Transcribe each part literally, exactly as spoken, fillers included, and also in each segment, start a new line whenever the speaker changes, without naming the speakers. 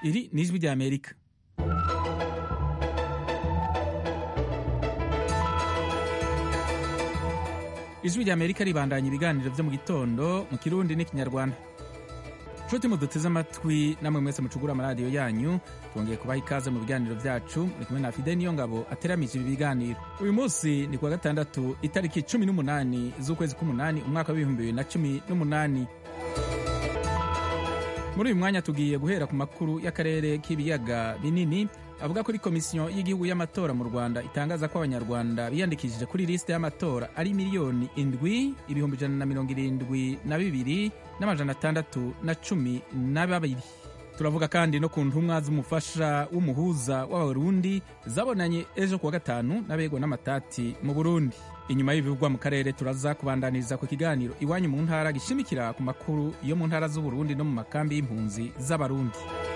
iri ni ijwi rya Amerika. Ijwi rya Amerika ribandanya ibiganiro vyo mu gitondo mu Kirundi n'ikinyarwanda. Nshuti muduteze amatwi namwe mwese mucugura amaradiyo yanyu, twongeye kubaha ikaze mu biganiro vyacu, muri kumwe na Fide Niyongabo ateramije ibi biganiro. Uyu munsi ni kuwa gatandatu itariki cumi n'umunani z'ukwezi k'umunani umwaka w'ibihumbi bibiri na cumi n'umunani. Muri uyu mwanya tugiye guhera ku makuru y'akarere k'ibiyaga binini avuga kuri komisiyo y'igihugu y'amatora mu Rwanda itangaza ko abanyarwanda biyandikishije kuri liste y'amatora ari miliyoni indwi ibihumbi ijana na mirongo irindwi na bibiri n'amajana atandatu na cumi na babiri. Turavuga kandi no ku ntumwa z'umufasha w'umuhuza w'abarundi zabonanye ejo kuwa gatanu n'abegwa n'amatati mu Burundi. Inyuma y'ibivugwa mu karere turaza kubandaniriza ku kiganiro iwanyu mu ntara gishimikira ku makuru yo mu ntara z'u Burundi no mu makambi y'impunzi z'abarundi.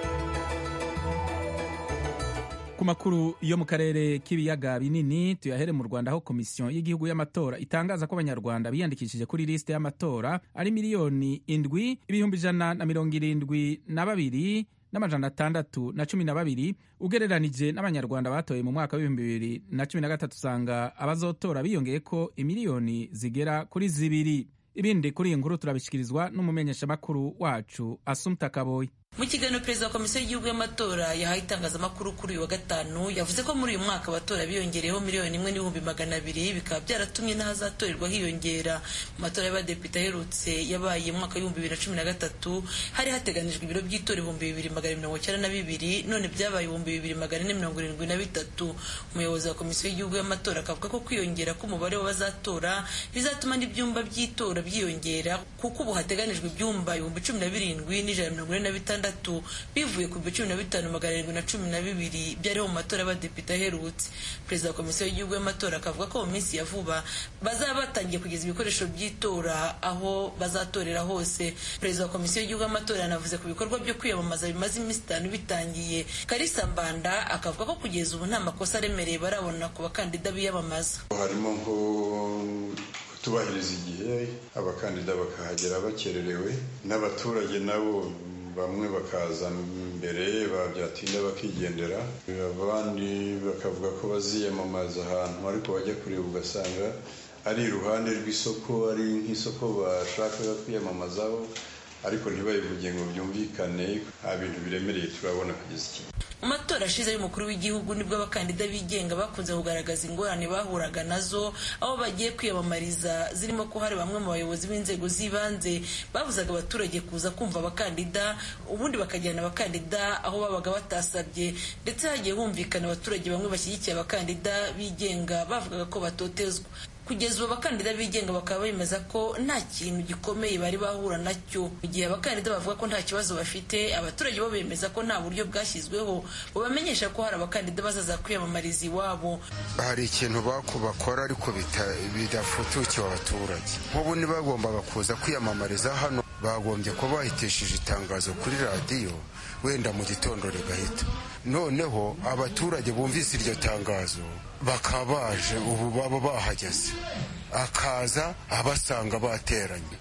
Ku makuru yo mu karere k'ibiyaga binini tuyahere mu Rwanda aho komisiyo y'igihugu y'amatora itangaza ko abanyarwanda biyandikishije kuri liste y'amatora ari miliyoni indwi ibihumbi ijana na mirongo irindwi na babiri n'amajana atandatu na cumi na babiri. Ugereranije n'abanyarwanda batoye mu mwaka w'ibihumbi bibiri na cumi na gatatu usanga abazotora biyongeye ko imiliyoni zigera kuri zibiri. Ibindi kuri iyi nkuru turabishikirizwa n'umumenyeshamakuru wacu Assumpta Kaboyi.
Mu kiganiro perezida wa komisiyo y'igihugu y'amatora yahaye itangazamakuru kuri uyu wa gatanu yavuze ko muri uyu mwaka abatora biyongereyeho miliyoni imwe n'ibihumbi magana abiri, bikaba byaratumye n'ahazatorerwa hiyongera. Mu matora y'abadepite aherutse yabaye mu mwaka w'ibihumbi bibiri na cumi na gatatu hari hateganijwe ibiro by'itora ibihumbi bibiri magana mirongo icyenda na bibiri, none byabaye ibihumbi bibiri magana ane mirongo irindwi na bitatu. Umuyobozi wa komisiyo y'igihugu y'amatora akavuga ko kwiyongera k'umubare w'abazatora bizatuma n'ibyumba by'itora byiyongera, kuko ubu hateganijwe ibyumba ibihumbi cumi na birindwi n'ijana mirongo ine na bitandatu bivuye ku cumi na bitanu magana arindwi na cumi na bibiri byariho mu matora y'abadepite aherutse. Perezida wa komisiyo y'igihugu y'amatora akavuga ko mu minsi ya vuba bazaba batangiye kugeza ibikoresho by'itora aho bazatorera hose. Perezida wa komisiyo y'igihugu y'amatora yanavuze ku bikorwa byo kwiyamamaza bimaze iminsi itanu bitangiye. Kalisa Mbanda akavuga ko kugeza ubu nta makosa aremereye barabona ku bakandida biyamamaza.
Harimo nko kutubahiriza igihe, abakandida bakahagera bakererewe, n'abaturage nabo bamwe bakaza mbere babyatinda bakigendera, abandi bakavuga ko baziyamamaza ahantu ariko bajya kureba ugasanga ari iruhande rw'isoko, ari nk'isoko bashakaga kwiyamamazaho ariko ntibayivuge ngo byumvikane. Ibintu biremereye turabona kugeza iki.
Mu matora ashize y'umukuru w'igihugu nibwo abakandida bigenga bakunze kugaragaza ingorane bahuraga nazo aho bagiye kwiyamamariza, zirimo ko hari bamwe mu bayobozi b'inzego z'ibanze babuzaga abaturage kuza kumva abakandida, ubundi bakajyana abakandida aho babaga batasabye, ndetse hagiye humvikana abaturage bamwe bashyigikiye abakandida bigenga bavugaga ko batotezwa. Kugeza ubu abakandida bigenga bakaba bemeza ko nta kintu gikomeye bari bahura nacyo. Mu gihe abakandida bavuga ko nta kibazo bafite, abaturage bo bemeza ko nta buryo bwashyizweho bubamenyesha ko hari abakandida bazaza kwiyamamariza iwabo.
Hari ikintu bakora ariko bidafutukiwe abaturage. Nk'ubu ntibagombaga kuza kwiyamamariza hano, bagombye ko bahitishije itangazo kuri radiyo wenda mu gitondo rigahita. Noneho abaturage bumvise iryo tangazo bakaba baje, ubu baba bahageze, akaza abasanga bateranye.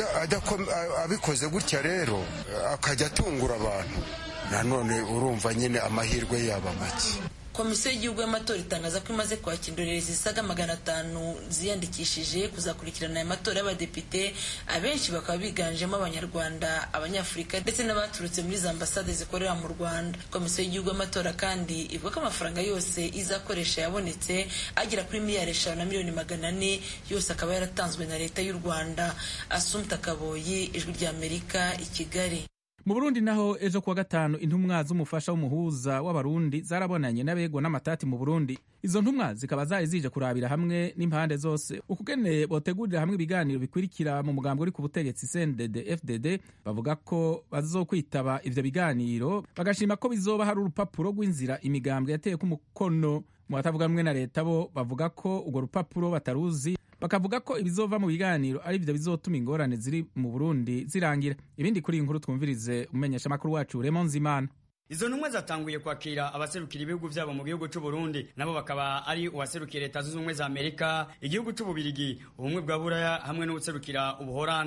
Abikoze gutya rero akajya atungura abantu, nanone urumva nyine amahirwe yaba make.
Komisiyo y'igihugu y'amatora itangaza ko imaze kwakira indorerezi zisaga magana atanu ziyandikishije kuzakurikirana aya matora y'abadepite, abenshi bakaba biganjemo abanyarwanda, abanyafurika ndetse n'abaturutse muri za ambasade zikorera mu Rwanda. Komisiyo y'igihugu y'amatora kandi ivuga ko amafaranga yose izakoresha yabonetse agera kuri miliyari eshanu na miliyoni magana ane, yose akaba yaratanzwe na leta y'u Rwanda. Assumpta Kaboyi, Ijwi rya Amerika, i Kigali.
Mu Burundi naho ejo kuwa gatanu intumwa z'umufasha w'umuhuza w'abarundi zarabonanye n'abegwa n'amatati mu Burundi. Izo ntumwa zikaba zari zije kurabira hamwe n'impande zose ukugene botegurira hamwe ibiganiro bikurikira mu mugambo uri ku butegetsi C N D D F D D. Bavuga ko bazokwitaba ivyo biganiro, bagashima ko bizoba hari urupapuro rw'inzira imigambwe yateye ku mukono. Mu batavuga rumwe na leta bo bavuga ko urwo rupapuro bataruzi, bakavuga ko ibizova mu biganiro ari byo bizotuma ingorane ziri mu Burundi zirangira. Ibindi kuri inkuru twumvirize umenyesha makuru wacu Raymond Zimana.
Izo ntumwa zatanguye kwakira abaserukira ibihugu byabo mu gihugu cy'u Burundi, nabo bakaba ari uwaserukira leta zunze ubumwe za Amerika, igihugu cy'u Bubiligi, ubumwe bwa Buraya hamwe n'userukira Ubuholande.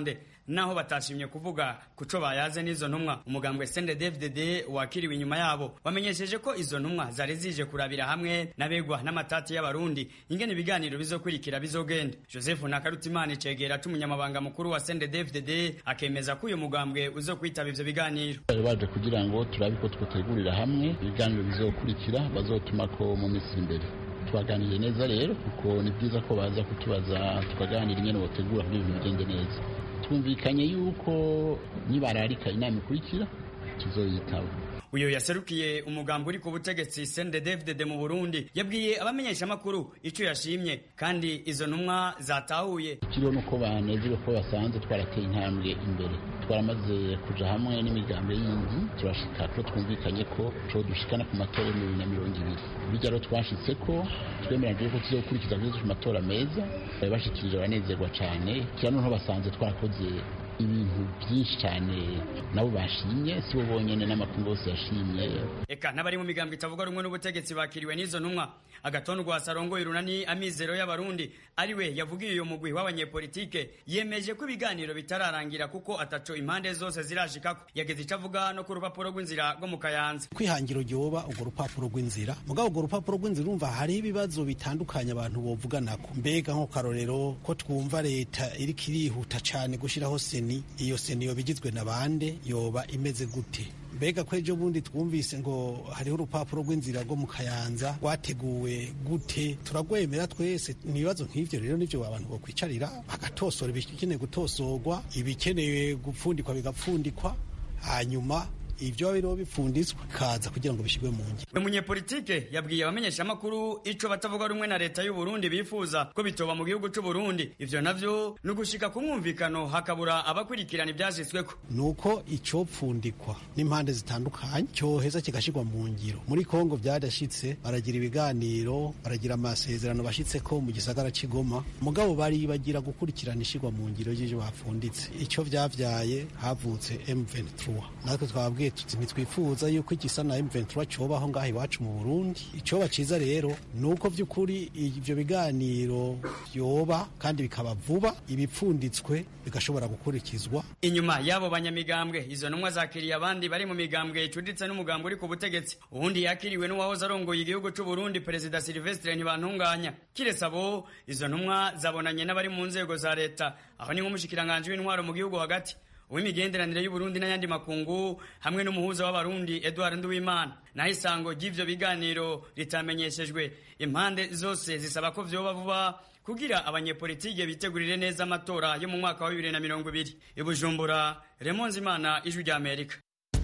naho batashimye kuvuga kuco bayaze n'izo ntumwa. Umugambwe C N D D F D D wakiriwe inyuma yabo wamenyesheje ko izo ntumwa zari zije kurabira hamwe n'abegwa n'amatati y'abarundi ingene ibiganiro bizokurikira bizogenda. Joseph Nakarutimana icegera c'umunyamabanga mukuru wa C N D D F D D akemeza ko uyu mugambwe uzokwitaba ivyo biganiro.
Baje kugira ngo turabe ko twotegurira hamwe ibiganiro bizokurikira bazotuma ko mu minsi imbere. Twaganiriye neza rero kuko ni byiza ko baza kutubaza tukaganira ingene botegura kugira ibintu bigende neza. Twumvikanye yuko nibararika inama ikurikira tuzoyitaba.
Uyo yaserukiye umugambi uri ku butegetsi C N D D F D D mu Burundi yabwiye abamenyesha makuru ico yashimye kandi izo ntumwa zatahuye.
Ikiro nuko banezero ko basanze twarateye intambwe imbere. Twaramaze kuja hamwe n'imigambi y'indi turashika ko twumvikanye ko co dushikana ku matora ya bibiri na mirongo ibiri. Bijaro twashitse ko twemeranye ko tuzokurikiza ku matora meza bashikirije abanezerwa cyane. Kirano nto basanze twarakoze ibintu byinshi cyane nabo bashimye si bo bonyene n'amakungu yose yashimye.
Eka n'abari mu migambi itavuga rumwe n'ubutegetsi bakiriwe n'izo ntumwa. Agatondo gwa Sarongo irunani amizero y'abarundi ariwe yavugiye uyo mugwi w'abanyepolitike yemeje ko ibiganiro bitararangira kuko ataco impande zose zirashikako. Yageze icavuga no ku rupapuro rw'inzira rwo mu Kayanza.
Kwihangiro ryoba urwo rupapuro rw'inzira mugabo urwo rupapuro rw'inzira urumva hari ibibazo bitandukanye abantu bovuganako. Mbega nko karorero ko twumva leta iri kirihuta cyane gushiraho seni, iyo seni yo bigizwe na bande yoba imeze gute? Mbega kwejo bundi twumvise ngo hariho urupapuro rw'inzira rwo mu Kayanza rwateguwe gute? Turagwemera twese. Nibazo nk'ivyo rero nivyo abantu bo kwicarira bagatosora ibikeneye gutosorwa, ibikeneye gupfundikwa bigapfundikwa, hanyuma ivyo biro bipfunditswe kaza kugira ngo bishigwe mu ngiro.
Umunyepolitike yabwiye abamenyesha makuru ico batavuga rumwe na leta y'u Burundi bifuza ko bitoba mu gihugu c'u Burundi. Ivyo navyo nugushika ku mwumvikano hakabura abakurikirana ivyashitsweko.
Nuko ico pfundikwa n'impande zitandukanye cyoheza kigashigwa mu ngiro. Muri Kongo byadashitse baragira ibiganiro, baragira amasezerano bashitseko mu gisagara c'Igoma. Mugabo bari bagira gukurikirana ishigwa mu ngiro y'ivyo bafunditse. Ico vyavyaye havutse M vingt-trois. Natwe twabwiye tuti ntitwifuza yuko igisa na M vingt-trois cobaho ngaho iwacu mu Burundi. Ico baciza rero nuko vy'ukuri ivyo biganiro yoba kandi bikaba vuba ibipfunditswe bigashobora gukurikizwa.
Inyuma yabo banyamigambwe izo ntumwa zakiriye abandi bari mu migambwe icuditse n'umugambi uri ku butegetsi. Ubundi yakiriwe n'uwahoze arongoye igihugu c'u Burundi Perezida Sylvestre Ntibantunganya. Kiretse abo izo ntumwa zabonanye n'abari mu nzego za leta aho ni nk'umushikiranganje w'intwaro mu gihugu hagati, uw'imigenderanire y'u Burundi n'ayandi makungu hamwe n'umuhuza w'abarundi Edouard Nduwimana. Naho isango ry'ivyo biganiro ritamenyeshejwe. Impande zose zisaba ko vyoba vuba kugira abanyepolitike bitegurire neza amatora yo mu mwaka wa bibiri na mirongo ibiri. I Bujumbura, Raymond Nzimana, Ijwi rya Amerika.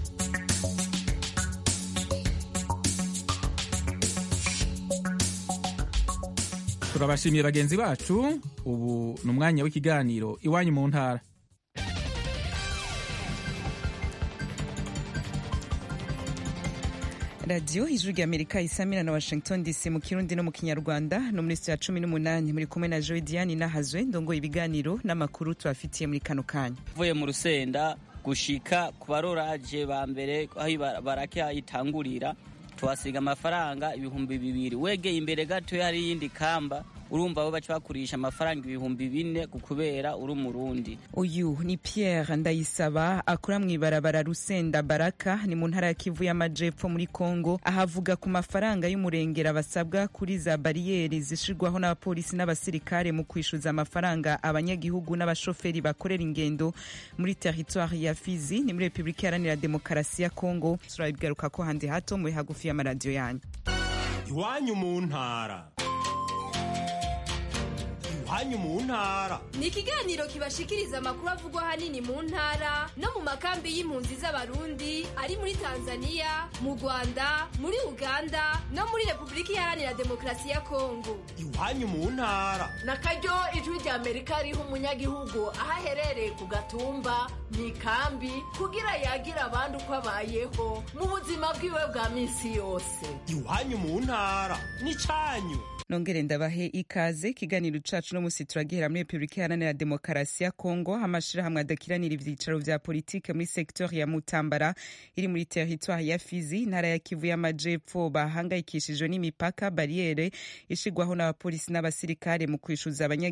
Turabashimiye bagenzi bacu. Ubu ni umwanya w'ikiganiro Iwanyu mu Ntara.
Radio Ijwi rya Amerika isamira na Washington D C mu Kirundi no mu Kinyarwanda. No muri ya cumi n'umunani muri kumwe na Joy Diane Nahazwe ndongo ibiganiro n'amakuru twafitiye muri kano kanya.
Vuye mu Rusenda gushika ku baroraje ba mbere aho barake ayitangurira twasiga amafaranga ibihumbi bibiri. Wegeye imbere gato yari yindi kamba urumva bo baca bakurisha amafaranga ibihumbi bine kukubera uri umurundi.
Uyu ni Pierre Ndayisaba akora mw'ibarabara Rusenda Baraka ni mu ntara ya Kivu y'Amajepfo muri Kongo. Ahavuga ku mafaranga y'umurengera basabwa kuri za bariyeri zishirwaho n'abapolisi n'abasirikare mu kwishuza amafaranga abanyagihugu n'abashoferi bakorera ingendo muri territoire ya Fizi ni muri Republika Iharanira Demokarasi ya Kongo. Turabigaruka ko handi hato mu hagufi y'amaradiyo yanyu.
Iwanyu mu ntara. Iwanyu mu ntara
ni ikiganiro kibashikiriza amakuru avugwa hanini mu ntara no mu makambi y'impunzi z'abarundi ari muri Tanzania, mu Rwanda, muri Uganda no muri Republika Iharanira Demokarasi ya Kongo.
Iwanyu mu ntara
nakaryo Ijwi rya Amerika riha umunyagihugu aho aherereye ku gatumba mu ikambi kugira yagira abandi uko abayeho mu buzima bwiwe bwa minsi yose.
Iwanyu mu ntara ni canyu.
Nongere ndabahe ikaze kiganiro cacu no musi turagera muri Republika Iharanira Demokarasi ya Kongo. Amashirahamwe adakiranira ivyicaro vya politike muri secteur ya Mutambara iri muri territoire ya Fizi ntara ya Kivu y'Amajepfo bahangayikishijwe n'imipaka barriere ishigwaho n'abapolisi n'abasirikare mu kwishuza abanyagihugu n'aba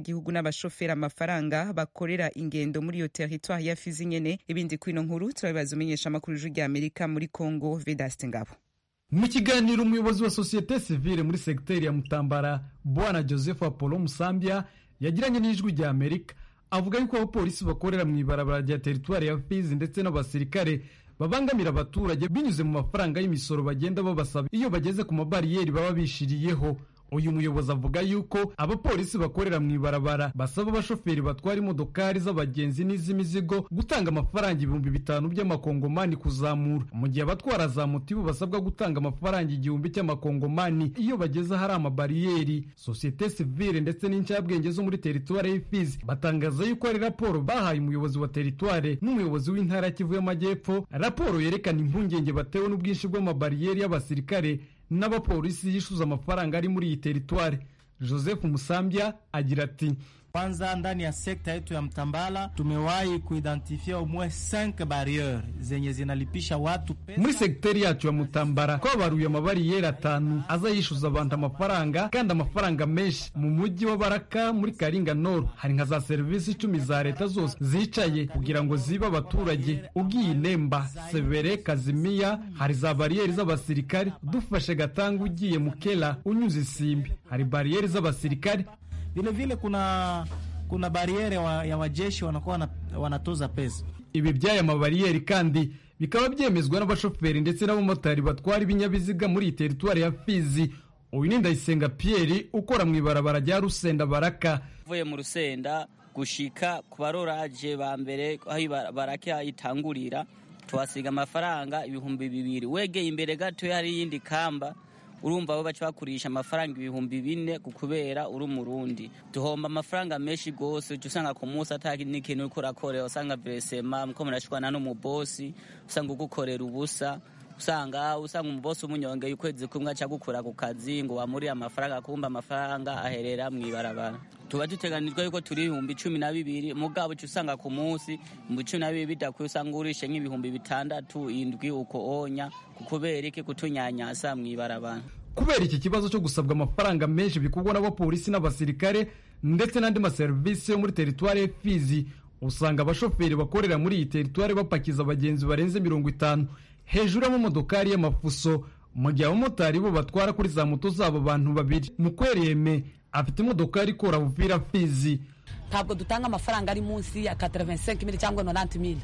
n'abashoferi amafaranga bakorera ingendo muri iyo territoire ya Fizi nyene. Ibindi kwino nkuru turabibaza umenyesha amakuru y'Ijwi ry'Amerika muri Congo Vedaste Ngabo.
Mu kiganiro umuyobozi wa societe civile muri sekiteri ya Mutambara Bwana Joseph Apollo Musambya yagiranye n'Ijwi ry'Amerika avuga yuko abapolisi bakorera mu ibarabara rya territoire ya Fizi ndetse n'abasirikare babangamira abaturage binyuze mu mafaranga y'imisoro bagenda babasaba iyo bageze ku mabariyeri baba bishiriyeho. Uyu muyobozi avuga yuko abapolisi bakorera mu ibarabara basaba abashoferi batwara imodokari z'abagenzi n'iz'imizigo gutanga amafaranga ibihumbi bitanu by'amakongomani kuzamura, mu gihe abatwara za motibo basabwa gutanga amafaranga igihumbi cy'amakongomani iyo bageze ahari amabariyeri. Societe civile ndetse n'incabwenge zo muri teritware y'Ifizi batangaza yuko ari raporo bahaye umuyobozi wa teritware n'umuyobozi w'intara ya Kivu y'Amajyepfo, raporo yerekana impungenge batewe n'ubwinshi bw'amabariyeri y'abasirikare n'abapolisi yishuza amafaranga ari muri iyi teritware. Joseph Musambya agira ati
kwanza ndani ya sekta yetu ya Mtambala tumewahi kuidentifia umwe cinq barrières zenye zinalipisha watu pesa.
Muri sekteri yacu ya Mutambara kwabaruye amabariyeri atanu aza yishuza abantu amafaranga kandi amafaranga menshi. Mu mujyi wa Baraka muri Karinga Nord hari nka za service icumi za leta zose zicaye kugira ngo ziba abaturage. Ugiye Nemba, Severe, Kazimia hari za bariyeri z'abasirikare. Dufashe Gatanga ugiye Mukela unyuze Simbi hari bariyeri z'abasirikare.
Vile vile kuna kuna bariere wa, ya wajeshi wanakuwa wanatoza pesa.
Ibi byaya mabariyeri kandi bikaba byemezwa n'abashoferi ndetse n'abamotari batwara ibinyabiziga muri teritware ya Fizi. Uyu ni Ndayisenga Pierre ukora mu ibarabara rya Rusenda Baraka.
Vuye mu Rusenda gushika ku baroraje ba mbere aho Baraka itangurira twasiga amafaranga ibihumbi bibiri. Wegeye imbere gato yari yindi kamba urumva abo baca bakurisha amafaranga ibihumbi bine kukubera uri umurundi. Tuhomba amafaranga menshi gose, usanga ku munsi ataki n'ikintu uko rakorera, usanga versema mko murashikwana no mu boss, usanga ugukorera ubusa, usanga usanga umubosi umunyonge yukwezi kumwe aca gukura ku kazi ngo wamuri amafaranga kumba amafaranga aherera mu ibarabara. Tuba duteganijwe yuko turi ibihumbi cumi na bibiri mugabo usanga ku munsi mu cumi na bibiri bidakwiye usanga urishe nk'ibihumbi bitandatu indwi uko onya kukubera iki kutunyanyasa mu ibarabara.
Kubera iki kibazo cyo gusabwa amafaranga menshi bikugwa n'abapolisi n'abasirikare ndetse n'andi maserivisi yo muri teritware y'Fizi, usanga abashoferi bakorera muri iyi teritware bapakiza abagenzi barenze mirongo itanu hejuru y'amamodokari y'amafuso, mu gihe abamotari bo batwara kuri za moto zabo abantu babiri. Mukwereme afite imodokari ikora Uvira Fizi.
Ntabwo dutanga amafaranga ari munsi ya quatre-vingt-cinq mille cyangwa ninety mille.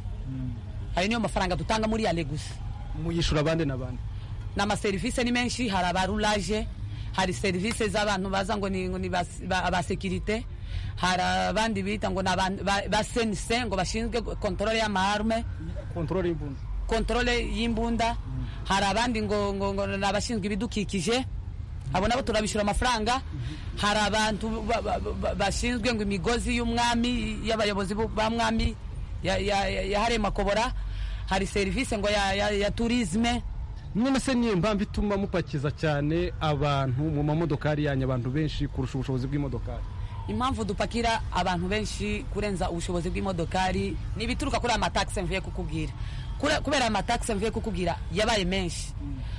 Ayo niyo mafaranga dutanga muri ya Lagos.
Muyishura abandi n'abandi.
Nama service ni menshi, hari abarulaje, hari service z'abantu baza ngo ni ni aba security, hari abandi bita ngo ba C N C ngo bashinzwe control ya arme,
control y'imbunda.
Control y'imbunda, hari abandi ngo ngo nabashinzwe ibidukikije. Abo nabo turabishura amafaranga. Hari abantu bashinzwe ngo imigozi y'umwami y'abayobozi ba mwami ya ya hare makobora. Hari service ngo ya ya, ya tourisme.
None se niyo mpamvu ituma mupakiza cyane abantu mu mamodokari yanyu abantu benshi kurusha ubushobozi bw'imodokari?
Impamvu dupakira abantu benshi kurenza ubushobozi bw'imodokari ni bituruka kuri amataxe mvuye kukubwira. Kubera amataxe mvuye kukubwira yabaye menshi.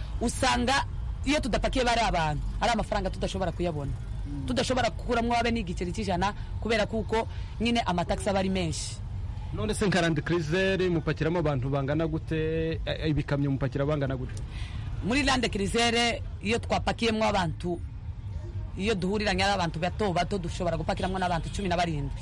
Usanga iyo tudapakiye bari abantu ari amafaranga tudashobora kuyabona. Tudashobora kukuramwo abe n'igiceri cy'ijana kubera kuko nyine amataxe abari menshi.
None se nkarandi cruiser mupakiramo abantu bangana gute, ibikamyo mupakira bangana gute?
Muri Land Cruiser iyo twapakiyemo abantu iyo duhuriranye n'abantu bato bato dushobora gupakiramo n'abantu cumi na barindwi.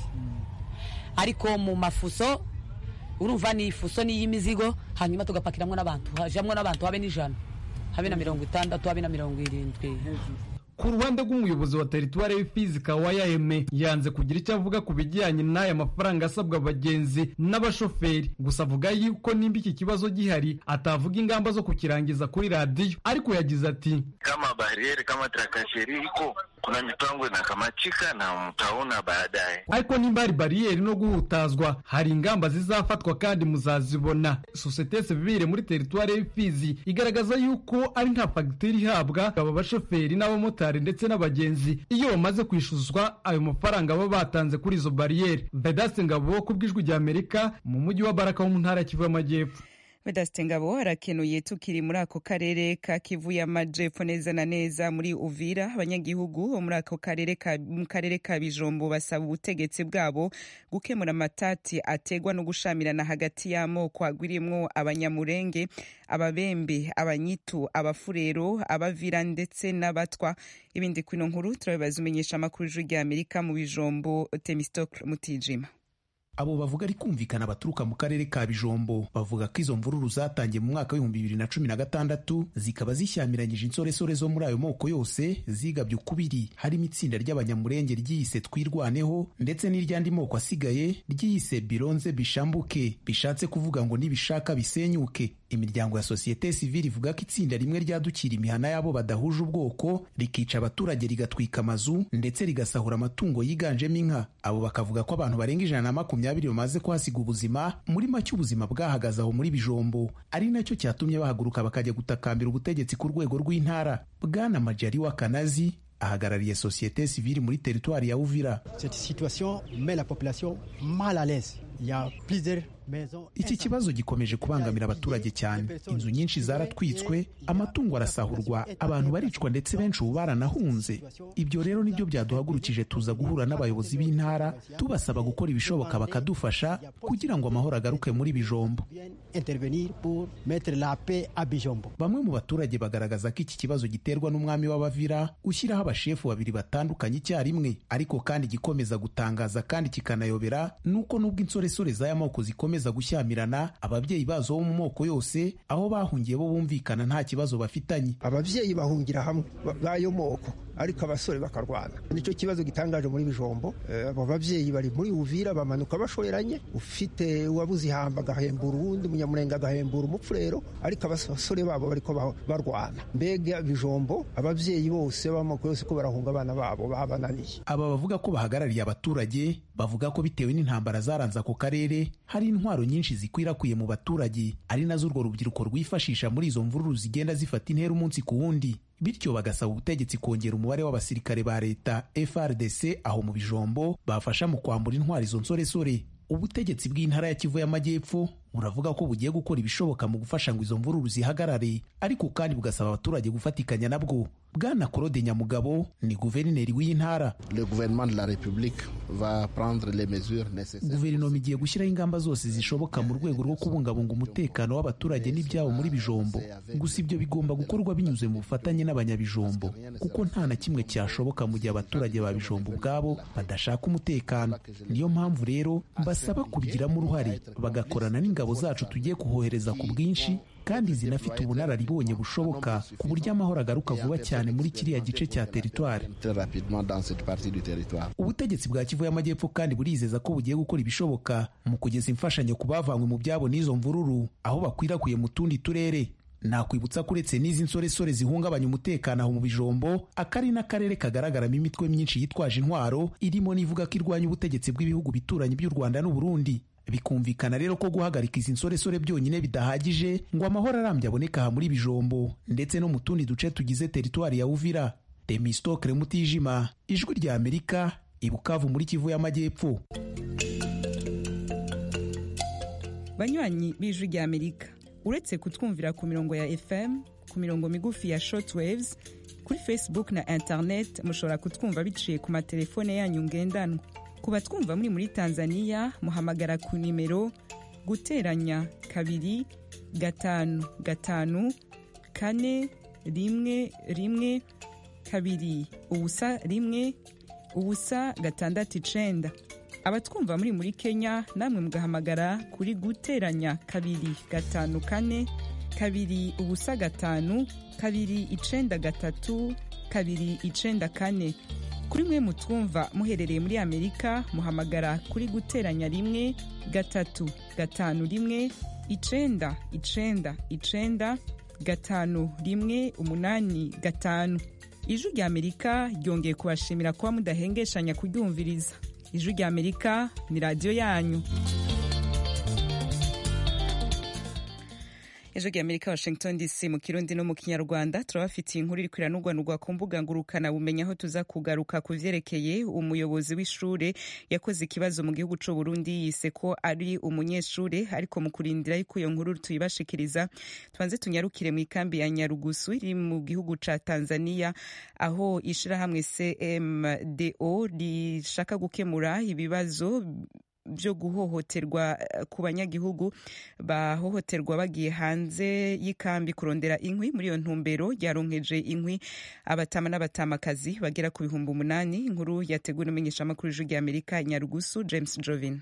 Ariko mu mafuso urumva ni ifuso ni y'imizigo hanyuma tugapakiramo n'abantu hajamwe n'abantu habe n'ijana habe na mirongo itandatu habe na mirongo irindwi.
Ku ruhande rw'umuyobozi wa teritware y'Ifizi Kawaya Eme yanze kugira icyo avuga ku bijyanye n'aya mafaranga asabwa abagenzi n'abashoferi, gusa avuga yuko nimba iki kibazo gihari atavuga ingamba zo kukirangiza kuri radiyo, ariko yagize ati
kama barriere kama trakasheri iko kuna mipango na kamachika na mtaona baadaye.
Ariko nimba hari barriere no guhutazwa hari ingamba zizafatwa kandi muzazibona. Societe civile muri teritware y'Ifizi igaragaza yuko ari nta fagitire ihabwa aba bashoferi n'abamotari ndetse n'abagenzi iyo bamaze kwishuzwa ayo mafaranga baba batanze kuri izo barriere. Vedaste Ngabo ku bw'Ijwi ry'Amerika mu mujyi wa Baraka wo mu ntara ya Kivu y'Amajyepfo.
Vedaste Ngabo arakenuye tukiri muri ako karere ka Kivu y'Amajepfo neza na neza muri Uvira. Abanyagihugu bo muri ako karere ka mu karere ka Bijombo basaba ubutegetsi bwabo gukemura amatati ategwa no gushamirana hagati y'amoko agwirimwo abanyamurenge, ababembe, abanyitu, abafurero, abavira ndetse n'abatwa. Ibindi kwino nkuru turabibaza umenyesha amakuru y'Ijwi Amerika mu Bijombo Temistocle Mutijima.
Abo bavuga ari kumvikana baturuka mu karere ka Bijombo bavuga ko izo mvururu zatangiye mu mwaka w'ibihumbi bibiri na cumi na gatandatu zikaba zishyamiranyije insoresore zo muri ayo moko yose zigabye ukubiri, harimo itsinda ry'abanyamurenge ryiyise Twirwaneho ndetse n'iryandi moko asigaye ryiyise Bironze Bishambuke, bishatse kuvuga ngo nibishaka bisenyuke. Imiryango ya sosiyete sivile ivuga ko itsinda rimwe ryadukira imihana yabo badahuje ubwoko rikica abaturage rigatwika amazu ndetse rigasahura amatungo yiganjemo inka. Abo bakavuga ko abantu barenga ijana na makumyabiri bamaze kuhasiga ubuzima, muri make ubuzima bwahagaze aho muri Bijombo, ari nacyo cyatumye bahaguruka bakajya gutakambira ubutegetsi ku rwego rw'intara. Bwana Majari wa Kanazi ahagarariye sosiyete sivile muri teritwari ya Uvira.
Cette situation met la population mal à l'aise. Il y a plusieurs
Iki kibazo gikomeje kubangamira abaturage cyane. Inzu nyinshi zaratwitswe, amatungo arasahurwa, abantu baricwa ndetse benshi ubu baranahunze. Ibyo rero nibyo byaduhagurukije tuza guhura n'abayobozi b'intara tubasaba gukora ibishoboka bakadufasha kugira ngo amahoro agaruke muri Bijombo. Bamwe mu baturage bagaragaza ko iki kibazo giterwa n'umwami w'Abavira ushyiraho abashefu babiri batandukanye icyarimwe, ariko kandi gikomeza gutangaza kandi kikanayobera nuko nubwo insoresore z'aya moko zikomeza gushyamirana, ababyeyi bazo bo mu moko yose aho bahungiye bo bumvikana nta kibazo bafitanye.
Ababyeyi bahungira hamwe b'ayo moko ariko abasore bakarwana. Nicyo kibazo gitangaje muri Bijombo. Abo babyeyi bari muri Uvira bamanuka bashoreranye, ufite uwabuze ihamba agahembura uwundi, umunyamurenge agahembura umupfurero, ariko abasore babo bariko barwana. Mbega Bijombo ababyeyi bose b'amoko yose ko barahunga abana babo babananiye.
Aba bavuga ko bahagarariye abaturage bavuga ko bitewe n'intambara zaranze ako karere hari intwaro nyinshi zikwirakwiye mu baturage, ari nazo urwo rubyiruko rwifashisha muri izo mvururu zigenda zifata intera umunsi ku wundi. Bityo bagasaba ubutegetsi kongera umubare w'abasirikare ba leta F R D C aho mu Bijombo bafasha mu kwambura intwari izo nsoresore. Ubutegetsi bw'intara ya Kivu y'Amajyepfo buravuga ko bugiye gukora ibishoboka mu gufasha ngo izo mvururu zihagarare, ariko kandi bugasaba abaturage gufatikanya nabwo. Bwana Claude Nyamugabo ni guverineri w'iyi ntara.
Le gouvernement de la République va prendre les mesures nécessaires.
Guverinoma igiye gushyiraho ingamba zose zishoboka mu rwego rwo kubungabunga umutekano w'abaturage n'ibyabo muri Bijombo. Gusa ibyo bigomba gukorwa binyuze mu bufatanye n'abanyabijombo, kuko nta na kimwe cyashoboka mu gihe abaturage ba Bijombo ubwabo badashaka umutekano. Niyo mpamvu rero basaba kubigiramo uruhare, bagakorana n'ingabo zacu tugiye kuhohereza ku bwinshi kandi zinafite ubunararibonye bushoboka ku buryo amahoro agaruka vuba cyane muri kiriya gice cya teritwari. Ubutegetsi bwa Kivu y'Amajyepfo kandi burizeza ko bugiye gukora ibishoboka mu kugeza imfashanyo ku bavanywe mu byabo n'izo mvururu aho bakwirakwiye mu tundi turere. Nakwibutsa kuretse n'izi nsoresore zihungabanya umutekano aho mu Bijombo, akari n'akarere kagaragaramo imitwe myinshi yitwaje intwaro irimo n'ivuga ko irwanya ubutegetsi bw'ibihugu bituranye by'u Rwanda n'u Burundi. Bikumvikana rero ko guhagarika izi nsoresore byonyine bidahagije ngo amahoro arambye aboneka aha muri Bijombo ndetse no mu tundi duce tugize teritwari ya Uvira. Temistocle Mutijima, Ijwi rya Amerika, i Bukavu muri Kivu y'Amajyepfo.
Banywanyi b'Ijwi rya Amerika, uretse kutwumvira ku mirongo ya F M, ku mirongo migufi ya shortwaves, kuri Facebook na internet mushobora kutwumva biciye ku matelefone yanyu ngendanwa. Kuba twumva muri muri Tanzania muhamagara ku nimero guteranya kabiri gatanu gatanu kane rimwe rimwe kabiri ubusa rimwe ubusa gatandatu icenda. Abatwumva muri muri Kenya namwe mugahamagara kuri guteranya kabiri gatanu kane kabiri ubusa gatanu kabiri icenda gatatu kabiri icenda kane. Kuri mwe mutwumva muherereye muri Amerika muhamagara kuri guteranya rimwe gatatu gatanu rimwe icenda icenda icenda gatanu rimwe umunani gatanu. Ijwi rya Amerika ryongeye kubashimira kuba mudahengeshanya kuryumviriza. Ijwi rya Amerika ni radio yanyu. ejo ry'Amerika Washington D C mu Kirundi no mu Kinyarwanda turabafitiye inkuru iri kwiranurwanurwa ku mbuga ngurukana bumenya aho tuza kugaruka ku vyerekeye umuyobozi w'ishure yakoze ikibazo mu gihugu c'u Burundi yise ko ari umunyeshure ariko mu kurindira yuko iyo nkuru tuyibashikiriza twanze tunyarukire mu ikambi ya Nyarugusu iri mu gihugu ca Tanzania aho ishirahamwe C M D O rishaka gukemura ibibazo byo guhohoterwa ku banyagihugu bahohoterwa bagiye hanze y'ikambi kurondera inkwi. Muri iyo ntumbero yaronkeje inkwi abatama n'abatamakazi bagera ku bihumbi umunani. Inkuru yateguwe n'umumenyeshamakuru w'ijwi ry'Amerika Nyarugusu James Jovin.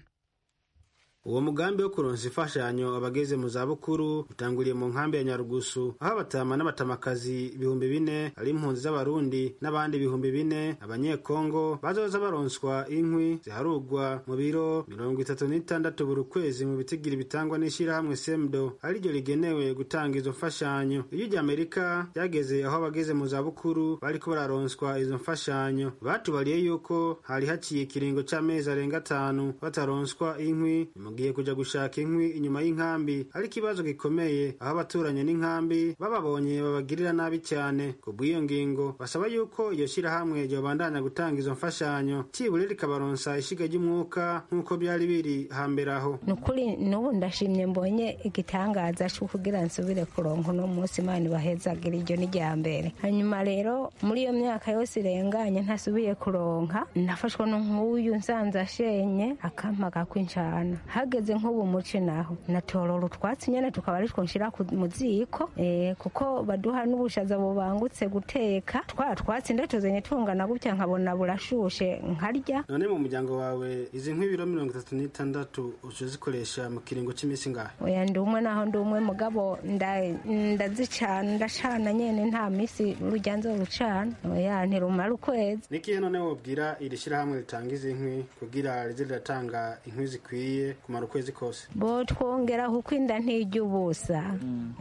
Uwo mugambi wo kuronsa imfashanyo abageze mu zabukuru utanguriye mu nkambi ya Nyarugusu aho abatama n'abatamakazi ibihumbi bine ari impunzi z'abarundi n'abandi ibihumbi bine abanyekongo bazoza baronswa inkwi ziharugwa mu biro mirongo itatu n'itandatu buri kwezi mu bitigiri bitangwa n'ishirahamwe Semdo ari ryo rigenewe gutanga izo mfashanyo. Iyo ry'Amerika ryageze aho abageze mu zabukuru bariko bararonswa izo mfashanyo batubariye yuko hari haciye ikiringo c'amezi arenga atanu bataronswa inkwi mugiye kuja gushaka inkwi inyuma y'inkambi ari kibazo gikomeye aho abaturanye n'inkambi bababonye babagirira nabi cyane. Kubw'iyo ngingo basaba yuko iyo shirahamwe ryo bandanya gutanga izo mfashanyo cibure rikabaronsa ishiga ry'umwuka nk'uko byari biri hambere aho.
Nukuri nubu ndashimye mbonye igitangaza cyo kugira nsubire kuronka no munsi Imana bahezagira iryo ni rya mbere. Hanyuma rero muri iyo myaka yose irenganye ntasubiye kuronka nafashwa no nk'uyu nsanza shenye akampaga kwinshana hageze nk'ubu muce naho natorora utwatsi nyene tukaba ari two nshira mu ziko eh kuko baduha n'ubushaza bubangutse guteka twa twatsi ndatuzenye tungana gutya nkabona burashushe nkarya.
None mu muryango wawe izi nk'ibiro mirongo itatu n'itandatu uzikoresha mu kiringo cy'imisi ngahe?
Oya ndumwe naho ndumwe mugabo ndazicana ndacana nyene nta misi rujya nzo rucana oya ntirumara ukwezi.
Nikihe none wobwira iri shirahamwe ritanga izi nkwi kugira rize riratanga inkwi zikwiye kumara ukwezi kose?
Bo twongera kuko inda ntijya ubusa.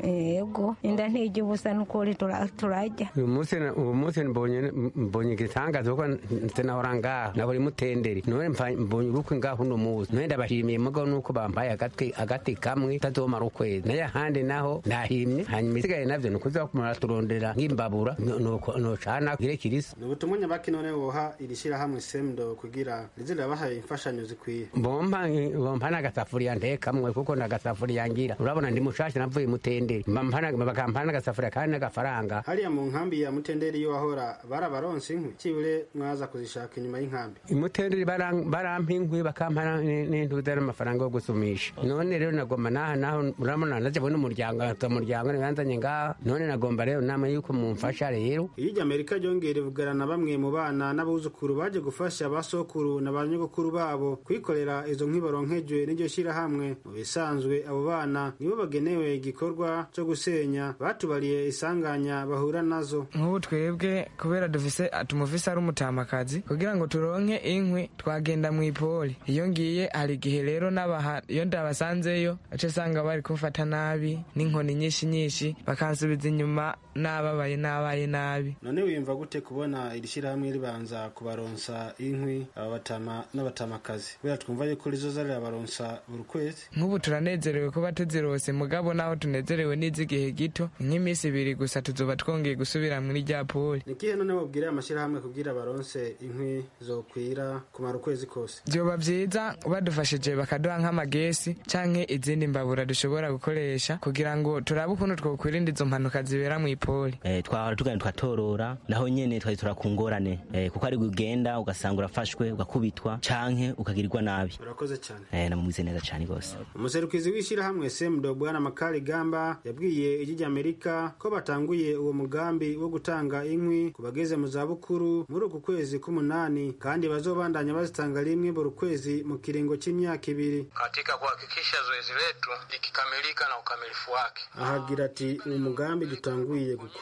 Yego inda ntijya ubusa n'ukuri turajya.
Uyu munsi uyu munsi mbonye mbonye igitangazo ko ntenahora ngaho naburi mutenderi none mbonye urukwe ngaho no muzi none ndabashimiye mugo nuko bambaye agatwe agati kamwe tazomara ukwezi naye handi naho ndahimye hanyuma isigaye navyo nukuza kumara turondera nk'imbabura nuko no cana gire kirisa.
Nubutumwa nyabaki none woha iri shirahamwe Semdo kugira rizira bahaye imfashanyo zikwiye?
Bomba bomba n'agasafuriya ntekamwe kuko n'agasafuriya ngira urabona ndi mushasha navuye mutenderi mbambana bakampana n'agasafuriya kandi n'agafaranga.
Hariya mu nkambi ya Mutenderi yo wahora barabaronse inkwi cibure mwaza kuzishaka inyuma y'inkambi?
Mutenderi barampa inkwi bakampana n'intuza n'amafaranga yo gusumisha. None rero nagomba naha naho urabona naje bona umuryango atamuryango nibanzanye ngaha none nagomba rero nama yuko mumfasha rero.
Iyo ry'Amerika ryongera ivugana bamwe mu bana n'abuzukuru baje gufasha basokuru na banyogokuru babo kwikorera izo nkwi baronkejwe n'iryo shirahamwe. Mu bisanzwe abo bana nibo bagenewe igikorwa cyo gusenya batubariye isanganya bahura nazo.
Nk'ubu twebwe kubera dufise tumufise ari umutamakazi kugira ngo turonke inkwi twagenda mu ipoli. Iyo ngiye hari gihe rero nabaha iyo ndabasanzeyo ace sanga bari kumfata nabi n'inkoni nyinshi nyinshi bakansubiza inyuma nababaye nabaye nabi.
None wiyumva gute kubona iri shirahamwe ribanza kubaronsa inkwi aba batama n'abatamakazi kubera twumva yuko rizoza rirabaronsa buri kwezi?
Nk'ubu turanezerewe kuba tuzirose mugabo naho tunezerewe n'izigihe gito nk'imisi ibiri gusa tuzoba twongeye gusubira muri rya poli.
Nikihe none wobwira amashirahamwe kugira baronse inkwi zokwira kumara ukwezi kose?
Byoba vyiza badufashije bakaduha nk'amagesi canke izindi mbabura dushobora gukoresha kugira ngo turabe ukuntu twokwirinda izo mpanuka zibera mu ipoli.
Eh twahora tugana twatorora naho nyene twari turakungorane eh kuko ari gugenda ugasanga urafashwe ugakubitwa canke ukagirirwa nabi.
Urakoze cyane.
Eh namumize neza cyane gose.
Umuserukizi w'ishirahamwe Semdo Bwana Makali Gamba yabwiye ijyi ry'Amerika ko batanguye uwo mugambi wo gutanga inkwi kubageze mu zabukuru muri uku kwezi k'umunani kandi bazobandanya bazitanga rimwe buri kwezi mu kiringo cy'imyaka ibiri
katika kuhakikisha zoezi letu likikamilika na ukamilifu wake.
Ahagira ati uwo mugambi dutanguye gukora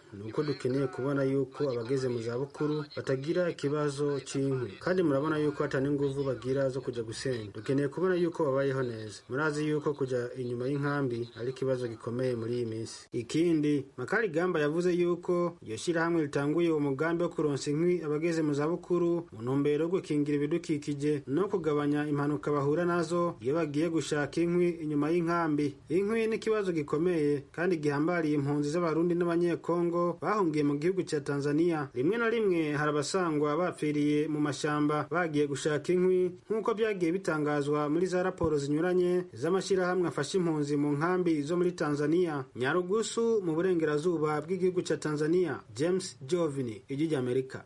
nuko dukeneye kubona yuko abageze mu zabukuru batagira ikibazo cy'inkwi, kandi murabona yuko hatari inguvu bagira zo kujya gusenga. Dukeneye kubona yuko babayeho neza. Murazi yuko kujya inyuma y'inkambi ari ikibazo gikomeye muri iyi minsi. Ikindi Makarigamba yavuze yuko iryo shyirahamwe ritanguye uwo mugambi wo kuronsa inkwi abageze mu zabukuru mu ntumbero yo gukingira ibidukikije no kugabanya impanuka bahura nazo iyo bagiye gushaka inkwi inyuma y'inkambi. Inkwi ni ikibazo gikomeye kandi gihambariye impunzi z'abarundi n'abanyekongo bahungiye mu gihugu cya Tanzania. Rimwe na rimwe hari abasangwa bapfiriye mu mashamba bagiye gushaka inkwi, nk'uko byagiye bitangazwa muri za raporo zinyuranye z'amashyirahamwe afasha impunzi mu nkambi zo muri Tanzania. Nyarugusu mu burengerazuba bw'igihugu cya Tanzania. James Jovini, Ijwi ry'Amerika.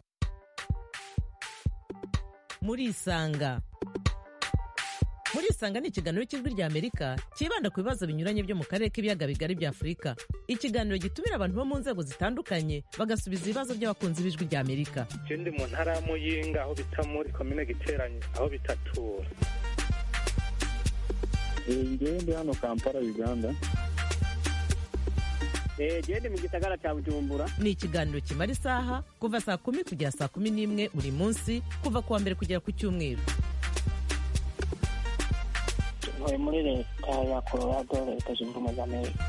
Muri Isanga. Muri Isanga ni ikiganiro cy'Ijwi ry'Amerika kibanda ku bibazo binyuranye byo mu karere k'ibiyaga bigari bya Afurika. Ikiganiro gitumira abantu bo mu nzego zitandukanye bagasubiza ibibazo by'abakunzi b'Ijwi ry'Amerika.
Je ndi mu ntara ya Muyinga aho bita muri komine Giteranyi aho bitatura.
Ngewe ndi hano Kampala, Uganda.
Gende mu gisagara cya Bujumbura. Ni ikiganiro kimara isaha kuva saa kumi kugera saa kumi n'imwe buri munsi kuva kuwa mbere kugera ku cyumweru.
Ntuye muri leta ya Colorado, leta zunze ubumwe za Amerika.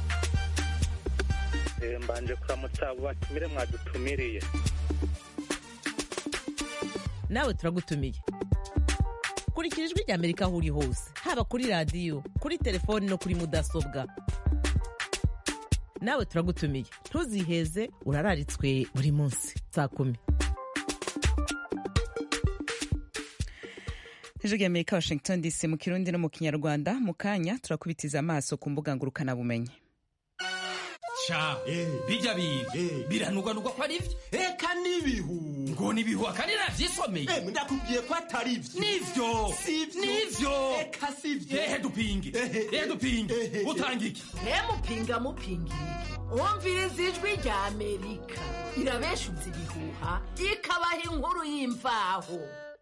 Mbanje kuramutsa abo batumire mwadutumiriye.
Nawe turagutumiye. Kurikira Ijwi ry'Amerika aho uri hose, haba kuri radiyo, kuri telefoni no kuri mudasobwa. Nawe turagutumiye. Ntuziheze, urararitswe buri munsi saa kumi.
Ijwi ry'Amerika, Washington D C, mu Kirundi no mu Kinyarwanda. Mu kanya turakubitiza amaso ku mbuga ngurukana bumenyi.
Cha, eh, bijya biga, eh, biranugwanugwa ko ari byo.
Eka nibihu.
Ngo nibihu akandi navyisomeye.
Eh, ndakubwiye ko atari byo.
Nivyo.
Sivyo.
Nivyo.
Eka sivyo.
Eh, dupinge. Eh, dupinge. Utangiki.
Eh, mupinga mupingirike. Umviriza Ijwi ry'Amerika. Irabeshuza ibihuha, ikabaha inkuru y'imvaho.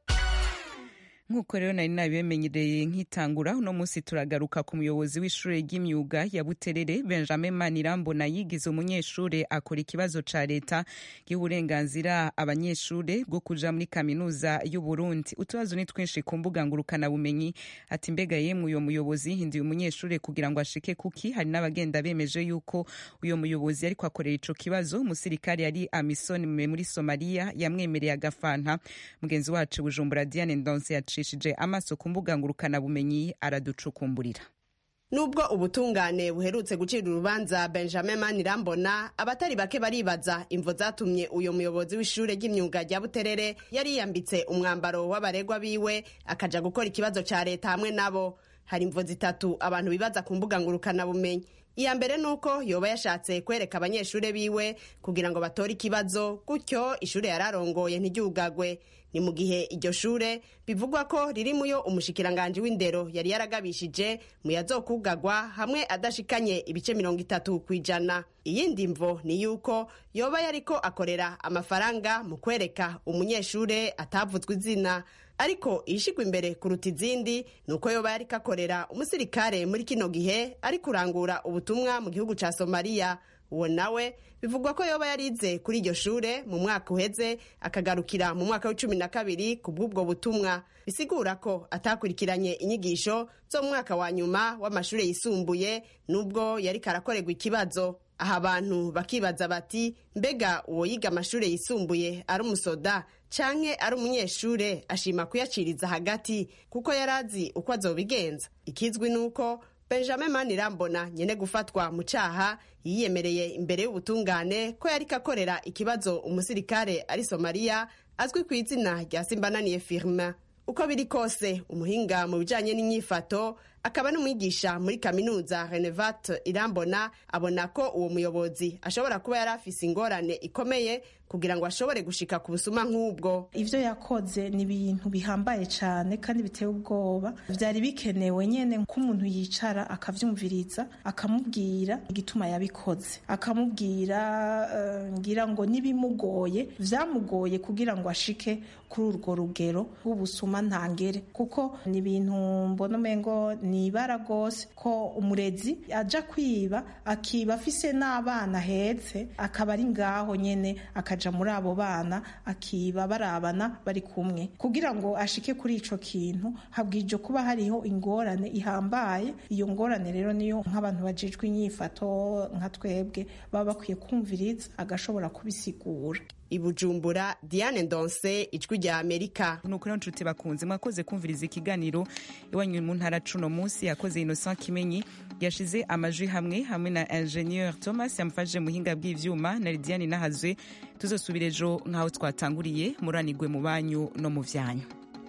Nk'uko rero nari nabibemenyereye nk'itangura, uno munsi turagaruka ku muyobozi w'ishure ry'imyuga ya Buterere Benjamin Manirambona yigize umunyeshure akora ikibazo ca leta gihurenganzira abanyeshure bwo kuja muri kaminuza y'u Burundi. Utubazo ni twinshi ku mbuga ngurukana bumenyi, ati mbega yemwe uyo muyobozi hinduye umunyeshure kugira ngo ashike kuki? Hari n'abagenda bemeje yuko uyo muyobozi ariko akorera ico kibazo umusirikare yari Amisom muri Somalia yamwemereye agafanta. Mugenzi wacu Bujumbura Diane Ndonse yaci amaso ku mbuga ngurukana bumenyi araducukumburira.
Nubwo ubutungane buherutse gucira urubanza Benjamin Manirambona, abatari bake baribaza imvo zatumye uyo muyobozi w'ishure ry'imyuga rya Buterere yari yambitse umwambaro w'abaregwa biwe akaja gukora ikibazo ca leta hamwe nabo. Hari imvo zitatu abantu bibaza ku mbuga ngurukana bumenyi. Iya mbere nuko yoba yashatse kwereka abanyeshure biwe kugira ngo batore ikibazo, gutyo ishure yararongoye ntiryugagwe. Ni mu gihe iryo shure bivugwa ko riri muyo umushikiranganje w'indero yari yaragabishije mu yazokugagwa hamwe adashikanye ibice mirongo itatu kwijana. Iyindi mvo ni yuko yoba yariko akorera amafaranga mu kwereka umunyeshure atavuzwe izina. Ariko ishigwa imbere kuruta izindi nuko yoba yariko akorera umusirikare muri kino gihe ari kurangura ubutumwa mu gihugu ca Somalia. Uwo nawe bivugwa ko yoba yarize kuri iryo shure mu mwaka uheze akagarukira mu mwaka w'icumi na kabiri kubw'ubwo butumwa. Bisigura ko atakurikiranye inyigisho zo mu mwaka wa nyuma w'amashure yisumbuye nubwo yari karakorerwa ikibazo. Aha abantu bakibaza bati mbega uwo yiga amashure yisumbuye ari umusoda canke ari umunyeshure ashima kuyaciriza hagati kuko yarazi uko azobigenza? Ikizwi nuko Benjamin Manirambona nyene gufatwa mu caha yiyemereye imbere y'ubutungane ko yari kakorera ikibazo umusirikare ari Somalia azwi ku izina rya Simbananiye Firma. Uko biri kose umuhinga mu bijanye n'inyifato akaba n'umwigisha muri kaminuza Renevat Irambona abona ko uwo muyobozi ashobora kuba yari afise ingorane ikomeye kugira ngo ashobore gushika ku busuma nk'ubwo.
Ivyo yakoze ni ibintu bihambaye cane kandi biteye ubwoba. Vyari bikenewe nyene ko umuntu yicara akavyumviriza akamubwira igituma yabikoze, akamubwira uh, ngira ngo nibimugoye vyamugoye kugira ngo ashike kuri urwo rugero rw'ubusuma ntangere, kuko ni ibintu mbona umengo ni ibara gose ko umurezi aja kwiba akiba afise n'abana hetse akaba ari ngaho nyene akaja muri abo bana akiba barabana bari kumwe. Kugira ngo ashike kuri ico kintu habwije kuba hariho ingorane ihambaye. Iyo ngorane rero niyo nk'abantu bajejwe inyifato nka twebwe baba bakwiye kumviriza agashobora kubisigura.
I Bujumbura, Diane Ndonse, Ijwi rya Amerika.
Nuko rero nshuti bakunze mwakoze kumviriza ikiganiro iwanyu mu ntara cuno munsi, yakoze Innocent Kimenyi yashize amajwi hamwe hamwe na Ingenieur Thomas yamfaje muhinga bw'ivyuma na Lidiane Nahazwe. Tuzosubira ejo nkaho twatanguriye, muranigwe mu banyu no mu vyanyu.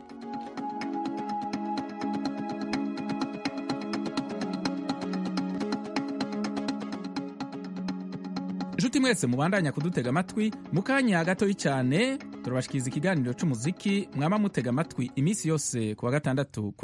Nshuti mwese mubandanya kudutega amatwi, mu kanya gatoyi cyane turabashikiriza ikiganiro c'umuziki mwama mutega amatwi iminsi yose kuwa gatandatu.